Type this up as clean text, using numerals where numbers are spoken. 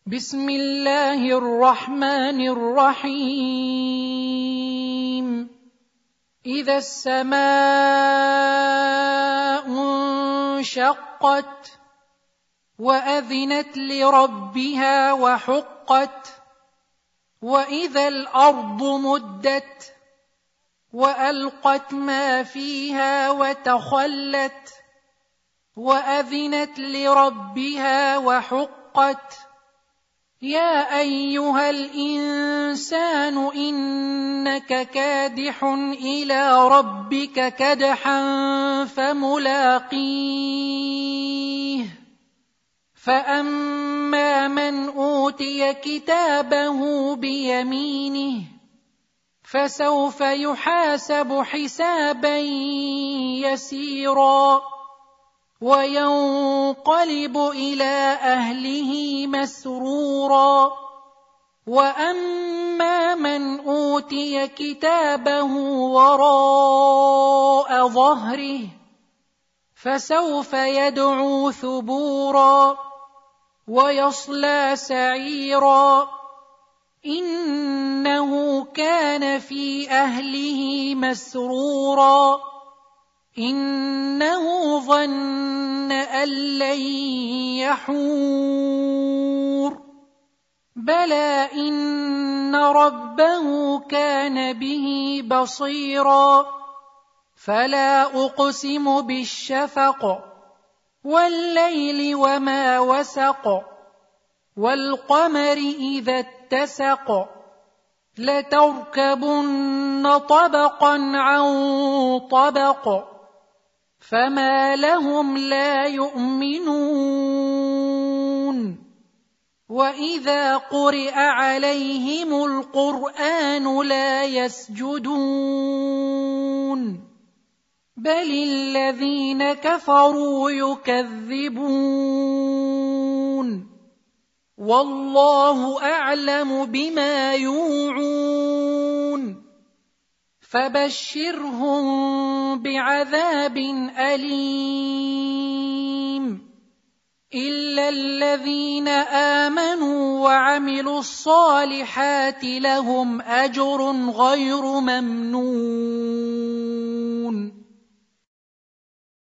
بسم الله الرحمن الرحيم إذا السماء انشقت وأذنت لربها وحقت وإذا الأرض مدت وألقت ما فيها وتخلت وأذنت لربها وحقت يا أيها الإنسان إنك كادح إلى ربك كدحا فملاقيه فأما من أوتي كتابه بيمينه فسوف يحاسب حسابا يسيرا وينقلب إلى أهله مسرورا وأما من أوتي كتابه وراء ظهره فسوف يدعو ثبورا ويصلى سعيرا إنه كان في أهله مسرورا إنه ظن أن لن يحور بلى إن ربه كان به بصيرا فلا أقسم بالشفق والليل وما وسق والقمر إذا اتسق لتركبن طبقا عن طبق فما لهم لا يؤمنون وإذا قرئ عليهم القرآن لا يسجدون بل الذين كفروا يكذبون والله أعلم بما يوعون فبشرهم بعذاب أليم إلا الذين آمنوا وعملوا الصالحات لهم أجر غير ممنون